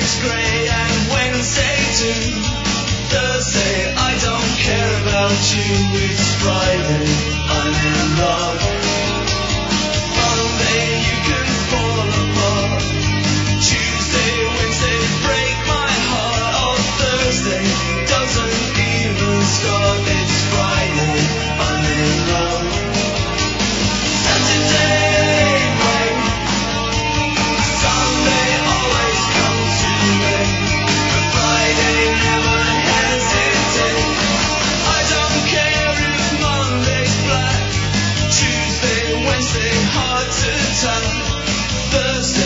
Monday's grey and Wednesday too. Thursday, I don't care about you. It's Friday, I'm in love. Monday, you can fall apart. Tuesday, Wednesday, break my heart. Oh, Thursday doesn't even start. It's Friday, I'm in love. Saturday, rain. Sunday always comes too late. But Friday never hesitates. I don't care if Monday's black. Tuesday, Wednesday, hard to tell. Thursday